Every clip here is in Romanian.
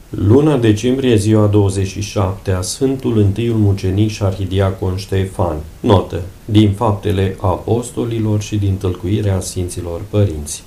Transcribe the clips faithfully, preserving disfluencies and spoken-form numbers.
Luna decembrie, ziua douăzeci și șapte, a Sfântul Întâiul Mucenic și Arhidiacon Ștefan. Notă. Din Faptele Apostolilor și din Tălcuirea Sfinților Părinți.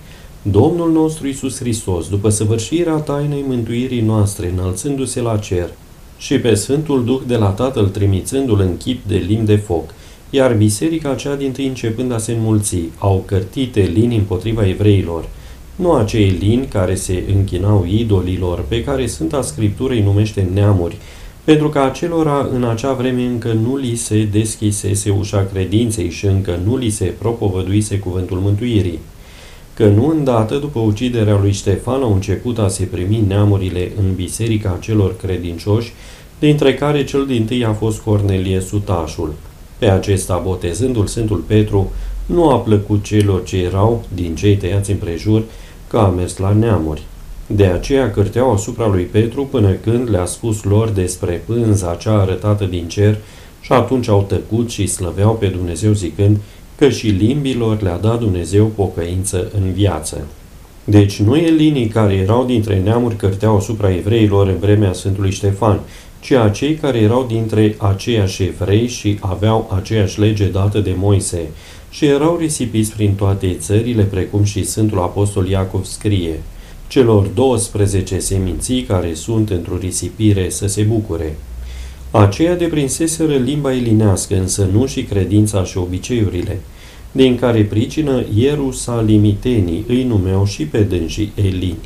Domnul nostru Iisus Hristos, după săvârșirea tainei mântuirii noastre, înălțându-se la cer, și pe Sfântul Duh de la Tatăl trimițându-l în chip de limn de foc, iar biserica cea dintâi începând a se înmulți, au cărtite lini împotriva evreilor, nu acei lini care se închinau idolilor, pe care Sfânta Scriptură îi numește neamuri, pentru că acelora în acea vreme încă nu li se deschisese ușa credinței și încă nu li se propovăduise cuvântul mântuirii. Că nu îndată după uciderea lui Ștefan au început a se primi neamurile în biserica celor credincioși, dintre care cel dintâi a fost Cornelie Sutașul. Pe acesta, botezându-l Sfântul Petru, nu a plăcut celor ce erau din cei tăiați împrejur, că a mers la neamuri. De aceea cârteau asupra lui Petru până când le-a spus lor despre pânza cea arătată din cer și atunci au tăcut și slăveau pe Dumnezeu zicând că și limbilor le-a dat Dumnezeu pocăință în viață. Deci nu elinii care erau dintre neamuri cârteau asupra evreilor în vremea Sfântului Ștefan, ci acei care erau dintre aceiași evrei și aveau aceeași lege dată de Moise și erau risipiți prin toate țările, precum și Sfântul Apostol Iacov scrie: celor douăsprezece seminții care sunt într-o risipire să se bucure. Aceia deprinseseră limba elinească, însă nu și credința și obiceiurile, din care pricină ierusalimitenii îi numeau și pe dânsii elini.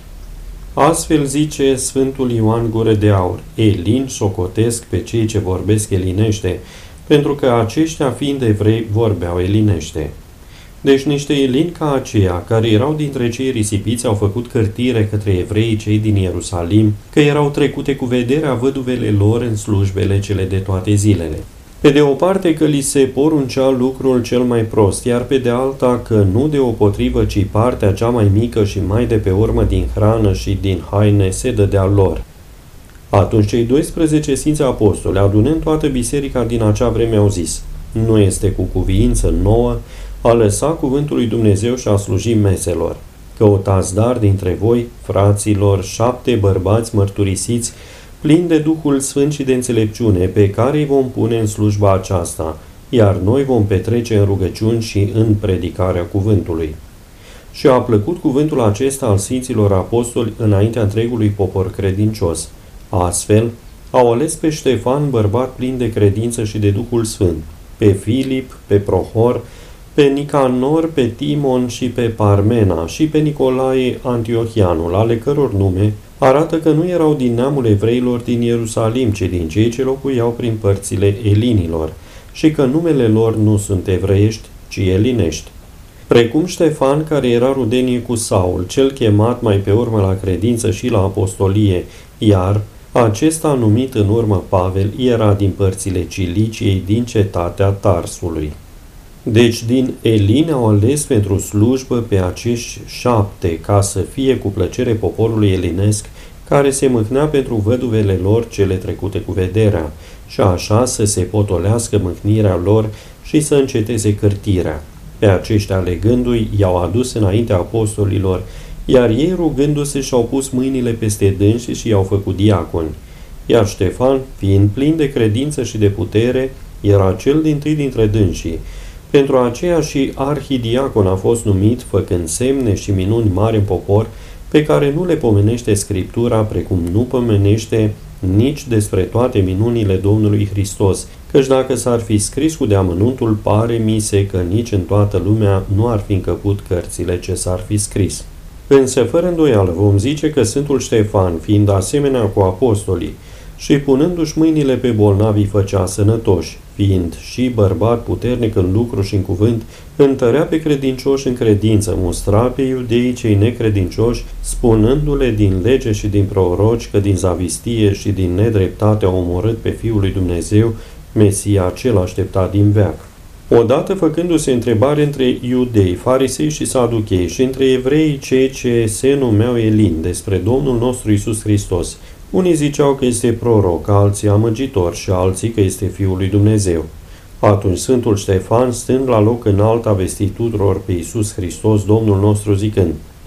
Astfel zice Sfântul Ioan Gură de Aur: elini socotesc pe cei ce vorbesc elinește, pentru că aceștia, fiind evrei, vorbeau elinește. Deci niște elini ca aceia, care erau dintre cei risipiți, au făcut cârtire către evreii cei din Ierusalim, că erau trecute cu vederea văduvele lor în slujbele cele de toate zilele. Pe de o parte că li se poruncea lucrul cel mai prost, iar pe de alta că nu deopotrivă, ci partea cea mai mică și mai de pe urmă din hrană și din haine se dădea lor. Atunci cei doisprezece Sfinți Apostoli, adunând toată biserica din acea vreme, au zis: nu este cu cuviință nouă a lăsa cuvântul lui Dumnezeu și a sluji meselor. Căutați dar dintre voi, fraților, șapte bărbați mărturisiți, plini de Duhul Sfânt și de înțelepciune, pe care îi vom pune în slujba aceasta, iar noi vom petrece în rugăciuni și în predicarea cuvântului. Și a plăcut cuvântul acesta al Sfinților Apostoli înaintea întregului popor credincios. Astfel, au ales pe Ștefan, bărbat plin de credință și de Duhul Sfânt, pe Filip, pe Prohor, pe Nicanor, pe Timon și pe Parmena și pe Nicolae Antiohianul, ale căror nume arată că nu erau din neamul evreilor din Ierusalim, ci din cei ce locuiau prin părțile elinilor, și că numele lor nu sunt evreiești, ci elinești. Precum Ștefan, care era rudenie cu Saul, cel chemat mai pe urmă la credință și la apostolie, iar acesta, numit în urmă Pavel, era din părțile Ciliciei, din cetatea Tarsului. Deci din elini au ales pentru slujbă pe acești șapte, ca să fie cu plăcere poporului elinesc, care se mâhnea pentru văduvele lor cele trecute cu vederea, și așa să se potolească mâhnirea lor și să înceteze cârtirea. Pe aceștia, alegându-i, i-au adus înaintea apostolilor, iar ei, rugându-se, și-au pus mâinile peste dânsi și i-au făcut diaconi. Iar Ștefan, fiind plin de credință și de putere, era cel dintâi dintre dânsii. Pentru aceea și arhidiacon a fost numit, făcând semne și minuni mari în popor, pe care nu le pomenește Scriptura, precum nu pomenește nici despre toate minunile Domnului Hristos, căci dacă s-ar fi scris cu deamănuntul, pare mi se că nici în toată lumea nu ar fi încăput cărțile ce s-ar fi scris. Însă, fără îndoială, vom zice că Sfântul Ștefan, fiind asemenea cu apostolii, și punându-și mâinile pe bolnavi făcea sănătoși, fiind și bărbat puternic în lucru și în cuvânt, întărea pe credincioși în credință, mustra pe iudeii cei necredincioși, spunându-le din lege și din proroci că din zavistie și din nedreptate au omorât pe Fiul lui Dumnezeu, Mesia cel așteptat din veac. Odată făcându-se întrebare între iudei, farisei și saduchei și între evrei cei ce se numeau elini despre Domnul nostru Iisus Hristos, unii ziceau că este proroc, alții amăgitor și alții că este Fiul lui Dumnezeu. Atunci Sfântul Ștefan, stând la loc înalt, a vestit tuturor pe Iisus Hristos, Domnul nostru, zicând: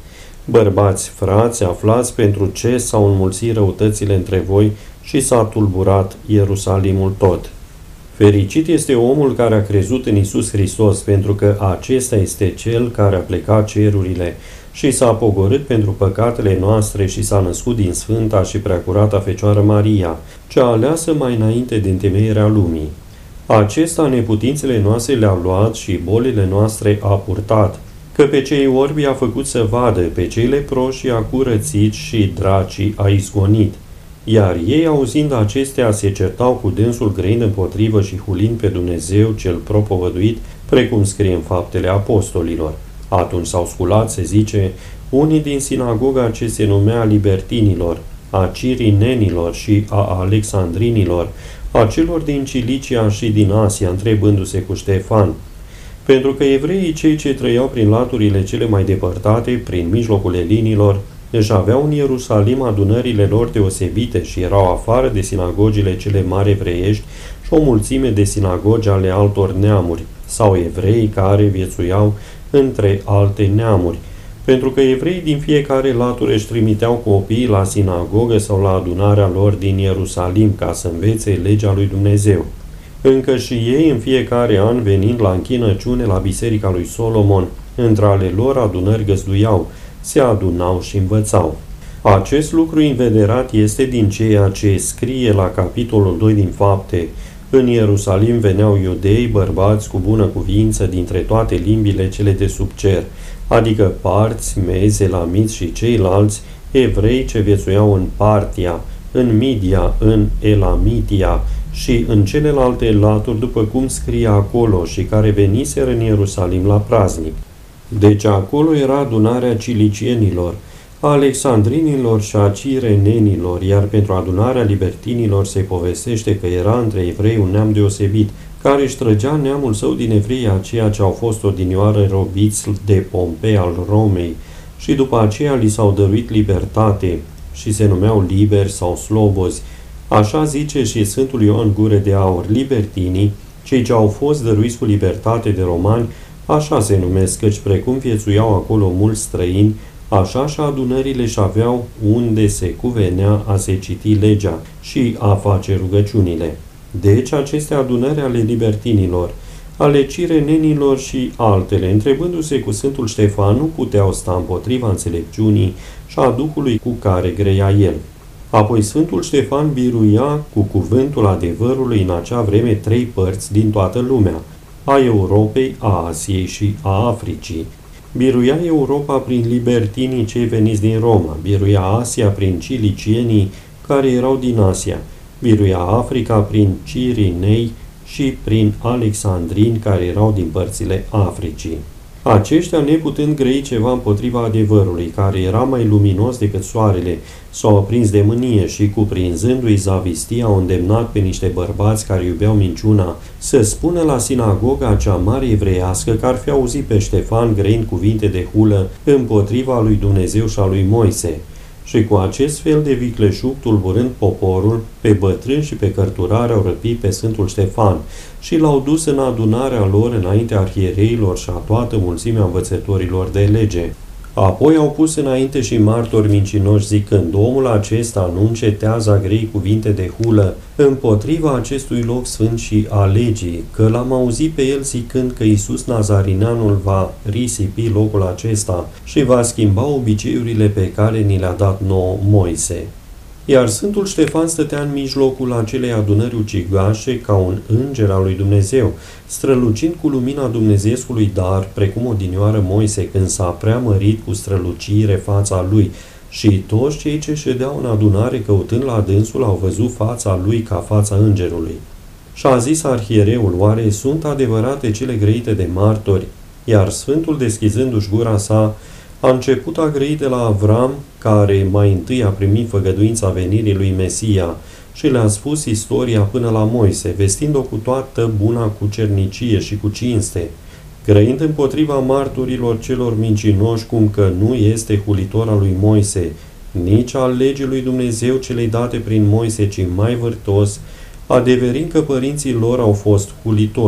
Bărbați, frați, aflați pentru ce s-au înmulțit răutățile între voi și s-a tulburat Ierusalimul tot. Fericit este omul care a crezut în Iisus Hristos, pentru că acesta este cel care a plecat cerurile și s-a pogorât pentru păcatele noastre și s-a născut din Sfânta și Preacurata Fecioară Maria, cea aleasă mai înainte de întemeierea lumii. Acesta neputințele noastre le-a luat și bolile noastre a purtat, că pe cei orbi a făcut să vadă, pe cei leproși a curățit și dracii a izgonit. Iar ei, auzind acestea, se certau cu dânsul, grăind împotrivă și hulind pe Dumnezeu cel propovăduit, precum scrie în Faptele Apostolilor. Atunci s-au sculat, se zice, unii din sinagoga ce se numea Libertinilor, a Cirinenilor și a Alexandrinilor, a celor din Cilicia și din Asia, întrebându-se cu Ștefan, pentru că evreii, cei ce trăiau prin laturile cele mai depărtate, prin mijlocul elinilor, își aveau în Ierusalim adunările lor deosebite și erau afară de sinagogile cele mari evreiești și o mulțime de sinagogi ale altor neamuri, sau evrei care viețuiau între alte neamuri, pentru că evreii din fiecare latură își trimiteau copiii la sinagogă sau la adunarea lor din Ierusalim ca să învețe legea lui Dumnezeu. Încă și ei, în fiecare an, venind la închinăciune la biserica lui Solomon, între ale lor adunări găzduiau, se adunau și învățau. Acest lucru invederat este din ceea ce scrie la capitolul doi din Fapte. În Ierusalim veneau iudei, bărbați cu bună cuvință dintre toate limbile cele de sub cer, adică parți, mezi, elamiți și ceilalți, evrei ce viețuiau în Partia, în Midia, în Elamitia și în celelalte laturi, după cum scrie acolo, și care veniseră în Ierusalim la praznic. Deci acolo era adunarea cilicienilor, a alexandrinilor și a cirenenilor, iar pentru adunarea libertinilor se povestește că era între evrei un neam deosebit, care își trăgea neamul său din evrei aceia ce au fost odinioară robiți de Pompei al Romei și după aceea li s-au dăruit libertate și se numeau liberi sau slobozi. Așa zice și Sfântul Ioan Gură de Aur, libertinii, cei ce au fost dăruiți cu libertate de romani, așa se numesc, căci precum viețuiau acolo mulți străini, așa și adunările și aveau unde se cuvenea a se citi legea și a face rugăciunile. Deci aceste adunări ale libertinilor, ale cirenenilor și altele, întrebându-se cu Sfântul Ștefan, nu puteau sta împotriva înțelepciunii și a Duhului cu care greia el. Apoi Sfântul Ștefan biruia cu cuvântul adevărului în acea vreme trei părți din toată lumea, a Europei, a Asiei și a Africii. Biruia Europa prin libertinii cei veniți din Roma, biruia Asia prin cilicienii care erau din Asia, biruia Africa prin cirinei și prin alexandrini care erau din părțile Africii. Aceștia, neputând grăi ceva împotriva adevărului, care era mai luminos decât soarele, s-au aprins de mânie și, cuprinzându-i zavistia, au îndemnat pe niște bărbați care iubeau minciuna să spună la sinagoga cea mare evreiască că ar fi auzit pe Ștefan grăind cuvinte de hulă împotriva lui Dumnezeu și a lui Moise. Și cu acest fel de vicleșug, tulburând poporul, pe bătrâni și pe cărturari au răpit pe Sfântul Ștefan și l-au dus în adunarea lor înaintea arhiereilor și a toată mulțimea învățătorilor de lege. Apoi au pus înainte și martori mincinoși zicând, omul acesta nu încetează a grei cuvinte de hulă împotriva acestui loc sfânt și a legii, că l-am auzit pe el zicând că Iisus Nazarineanul va risipi locul acesta și va schimba obiceiurile pe care ni le-a dat nouă Moise. Iar Sfântul Ștefan stătea în mijlocul acelei adunări ucigașe ca un înger al lui Dumnezeu, strălucind cu lumina dumnezeiescului dar, precum odinioară Moise când s-a preamărit cu strălucire fața lui, și toți cei ce ședeau în adunare căutând la dânsul au văzut fața lui ca fața îngerului. Și a zis arhiereul, oare sunt adevărate cele grăite de martori? Iar Sfântul, deschizându-și gura sa, a început a grăi de la Avram, care mai întâi a primit făgăduința venirii lui Mesia, și le-a spus istoria până la Moise, vestind-o cu toată buna cucernicie și cu cinste, grăind împotriva marturilor celor mincinoși, cum că nu este hulitor al lui Moise, nici al legii lui Dumnezeu celei date prin Moise, ci mai vârtos, adeverind că părinții lor au fost hulitori,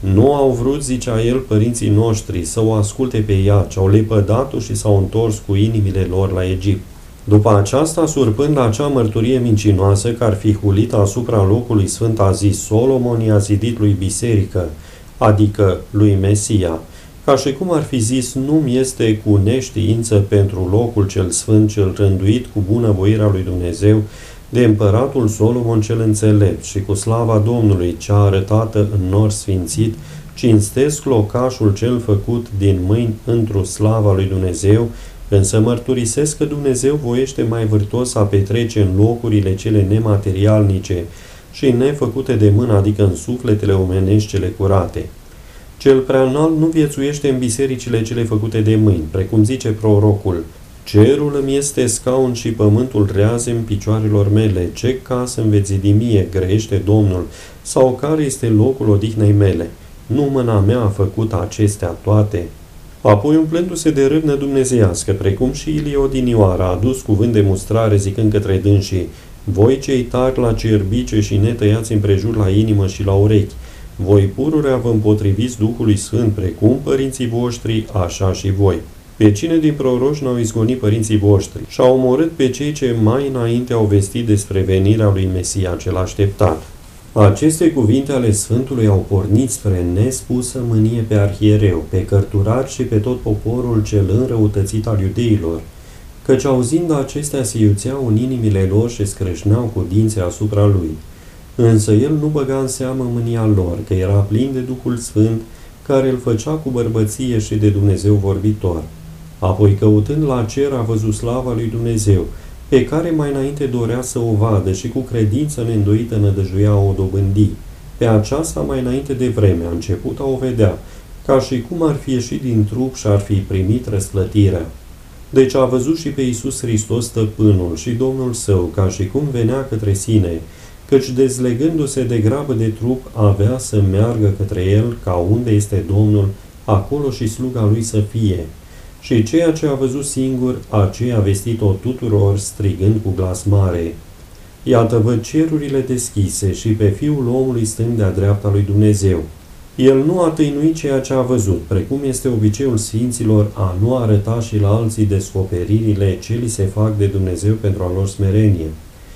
Nu au vrut, zicea el, părinții noștri să o asculte pe ea, ci au lepădat-o și s-au întors cu inimile lor la Egipt. După aceasta, surpând la acea mărturie mincinoasă că ar fi hulit asupra locului sfânt, a zis: Solomon i-a zidit lui biserică, adică lui Mesia, ca și cum ar fi zis: nu-mi este cu neștiință pentru locul cel sfânt, cel rânduit cu bunăvoirea lui Dumnezeu de împăratul Solomon cel înțelept, și cu slava Domnului cea arătată în nor sfințit, cinstesc locașul cel făcut din mâini într-o slava lui Dumnezeu, însă mărturisesc că Dumnezeu voiește mai vârtos a petrece în locurile cele nematerialnice și nefăcute de mână, adică în sufletele omenești cele curate. Cel preanalt nu viețuiește în bisericile cele făcute de mâini, precum zice prorocul: cerul îmi este scaun și pământul reazem picioarelor mele, ce casă îmi veți zidi mie, grăiește Domnul, sau care este locul odihnei mele? Nu mâna mea a făcut acestea toate? Apoi, umplându-se de râvnă dumnezeiască, precum și Ilie odinioară, a adus cuvânt de mustrare, zicând către dânsii: voi cei tari la cerbice și netăiați împrejur la inimă și la urechi, voi pururea vă împotriviți Duhului Sfânt, precum părinții voștri, așa și voi. Pe cine din proroși n-au izgonit părinții voștri și au omorât pe cei ce mai înainte au vestit despre venirea lui Mesia cel așteptat? Aceste cuvinte ale Sfântului au pornit spre nespusă mânie pe arhiereu, pe cărturari și pe tot poporul cel înrăutățit al iudeilor, căci auzind acestea se iuțeau în inimile lor și scrâșneau cu dinții asupra lui. Însă el nu băga în seamă mânia lor, că era plin de Duhul Sfânt, care îl făcea cu bărbăție și de Dumnezeu vorbitor. Apoi, căutând la cer, a văzut slava lui Dumnezeu, pe care mai înainte dorea să o vadă și cu credință neîndoită nădăjuia o dobândi. Pe aceasta mai înainte de vreme a început a o vedea, ca și cum ar fi ieșit din trup și ar fi primit răsplătirea. Deci a văzut și pe Iisus Hristos stăpânul și Domnul său, ca și cum venea către sine, căci dezlegându-se de grabă de trup, avea să meargă către el, ca unde este Domnul, acolo și sluga lui să fie. Și ceea ce a văzut singur, aceea a vestit-o tuturor, strigând cu glas mare: iată, văd cerurile deschise și pe Fiul omului stând de-a dreapta lui Dumnezeu. El nu a tăinuit ceea ce a văzut, precum este obiceiul sfinților a nu arăta și la alții descoperirile ce li se fac de Dumnezeu pentru a lor smerenie.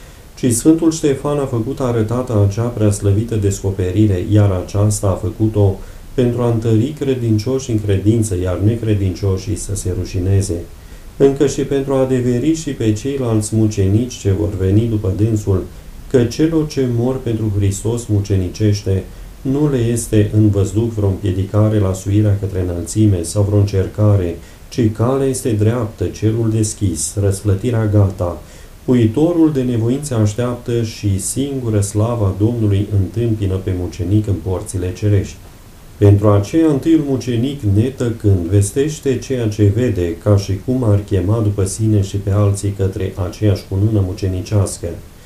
Ci Sfântul Ștefan a făcut arătată acea preaslăvită descoperire, iar aceasta a făcut-o pentru a întări credincioșii în credință, iar necredincioșii să se rușineze, încă și pentru a adeveri și pe ceilalți mucenici ce vor veni după dânsul, că celor ce mor pentru Hristos mucenicește nu le este în văzduh vreo împiedicare la suirea către înălțime sau vreo încercare, ci calea este dreaptă, cerul deschis, răsplătirea gata, puitorul de nevoințe așteaptă și singură slava Domnului întâmpină pe mucenic în porțile cerești. Pentru aceea, întâiul mucenic, netăcând, vestește ceea ce vede, ca și cum ar chema după sine și pe alții către aceeași cunună mucenicească.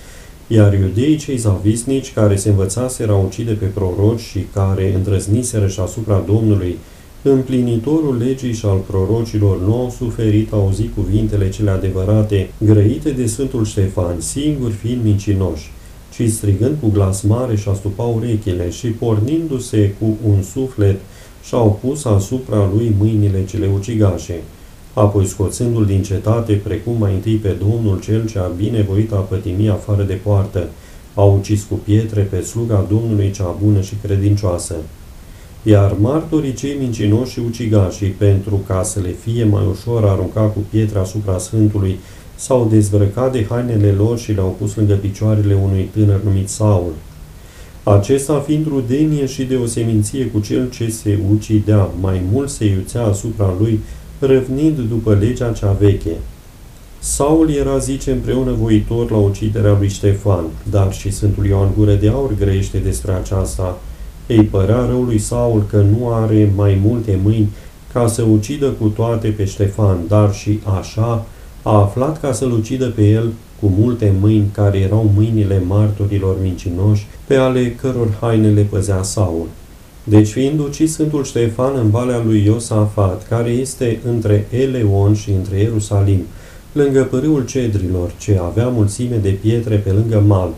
Iar iudeii cei zavisnici, care se învățaseră a ucide pe proroci și care îndrăzniseră și asupra Domnului, împlinitorul legii și al prorocilor, nu au suferit auzi cuvintele cele adevărate, grăite de Sfântul Ștefan, singuri fiind mincinoși, ci strigând cu glas mare și astupau urechile și pornindu-se cu un suflet și-au pus asupra lui mâinile cele ucigașe. Apoi, scoțându-l din cetate, precum mai întâi pe Domnul cel ce a binevoit a pătimi afară de poartă, au ucis cu pietre pe sluga Domnului cea bună și credincioasă. Iar martorii cei mincinoși și ucigașii, pentru ca să le fie mai ușor arunca cu pietre asupra Sfântului, s-au dezbrăcat de hainele lor și le-au pus lângă picioarele unui tânăr numit Saul. Acesta, fiind rudenie și de o seminție cu cel ce se ucidea, mai mult se iuțea asupra lui, răvnind după legea cea veche. Saul era, zice, împreună voitor la uciderea lui Ștefan, dar și Sfântul Ioan Gură de Aur grăiește despre aceasta. Îi părea rău lui Saul că nu are mai multe mâini ca să ucidă cu toate pe Ștefan, dar și așa a aflat ca să-l ucidă pe el cu multe mâini, care erau mâinile martorilor mincinoși, pe ale căror haine le păzea Saul. Deci, fiind ucis Sfântul Ștefan în valea lui Iosafat, care este între Eleon și între Ierusalim, lângă pârâul Cedrilor, ce avea mulțime de pietre pe lângă mal,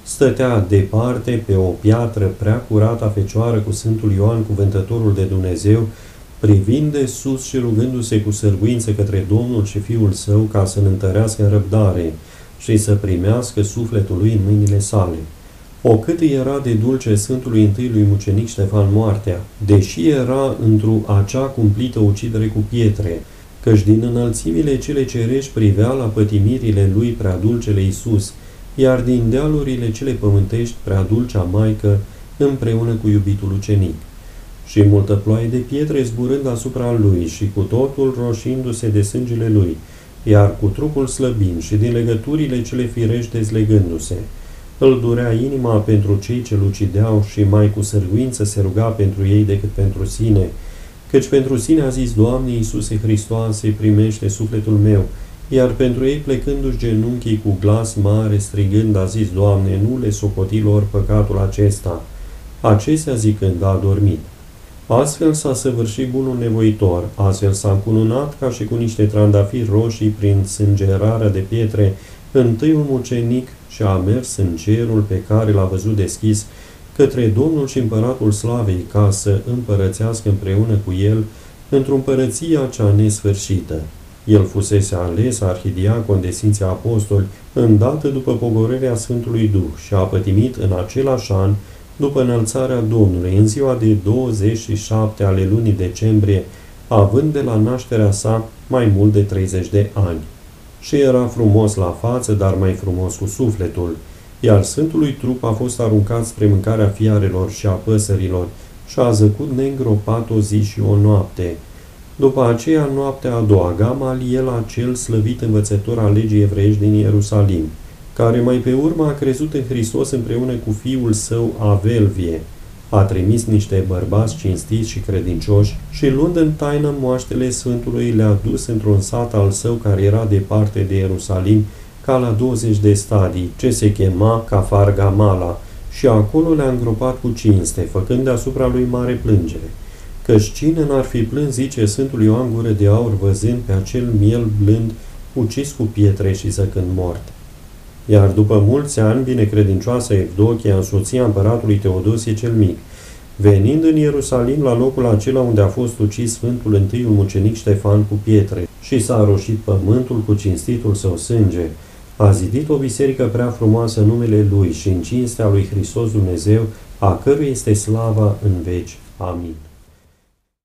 stătea departe pe o piatră prea curată a fecioară cu Sfântul Ioan, cuvântătorul de Dumnezeu, privind de sus și rugându-se cu sârguință către Domnul și Fiul Său ca să-l întărească în răbdare și să primească sufletul lui în mâinile sale. O cât îi era de dulce Sfântului întâiului mucenic Ștefan moartea, deși era într-o acea cumplită ucidere cu pietre, căci din înălțimile cele cerești privea la pătimirile lui prea dulcele Iisus, iar din dealurile cele pământești prea dulcea Maică împreună cu iubitul ucenic. Și multă ploaie de pietre zburând asupra lui și cu totul roșindu-se de sângele lui, iar cu trupul slăbind și din legăturile cele firești dezlegându-se, îl durea inima pentru cei ce-l ucideau și mai cu sârguință se ruga pentru ei decât pentru sine, căci pentru sine a zis: Doamne Iisuse Hristoase, primește sufletul meu, iar pentru ei plecându-și genunchii cu glas mare strigând a zis: Doamne, nu le socoti lor păcatul acesta. Acestea zicând a adormit. Astfel s-a săvârșit bunul nevoitor, astfel s-a încununat ca și cu niște trandafiri roșii prin sângerarea de pietre întâiul mucenic și a mers în cerul pe care l-a văzut deschis către Domnul și Împăratul Slavei ca să împărățească împreună cu el într-o împărăția cea nesfârșită. El fusese ales arhidiacon de Sfinții Apostoli îndată după pogorârea Sfântului Duh și a pătimit în același an după înălțarea Domnului, în ziua de douăzeci și șapte ale lunii decembrie, având de la nașterea sa mai mult de treizeci de ani. Și era frumos la față, dar mai frumos cu sufletul, iar Sfântului trup a fost aruncat spre mâncarea fiarelor și a păsărilor și a zăcut neîngropat o zi și o noapte. După aceea, noaptea a doua, Gamaliel, acel slăvit învățător al legii evreiești din Ierusalim, care mai pe urmă a crezut în Hristos împreună cu fiul său Avelvie, a trimis niște bărbați cinstiți și credincioși și, luând în taină moaștele Sfântului, le-a dus într-un sat al său care era departe de Ierusalim, ca la douăzeci de stadii, ce se chema Cafar Gamala, și acolo le-a îngropat cu cinste, făcând deasupra lui mare plângere. Căci cine n-ar fi plâns, zice Sfântul Ioan Gură de Aur, văzând pe acel miel blând ucis cu pietre și zăcând moarte. Iar după mulți ani, binecredincioasa Evdochia, însoția împăratului Teodosie cel Mic, venind în Ierusalim la locul acela unde a fost ucis Sfântul întâiul mucenic Ștefan cu pietre și s-a roșit pământul cu cinstitul său sânge, a zidit o biserică prea frumoasă în numele Lui și în cinstea lui Hristos Dumnezeu, a cărui este slava în veci. Amin.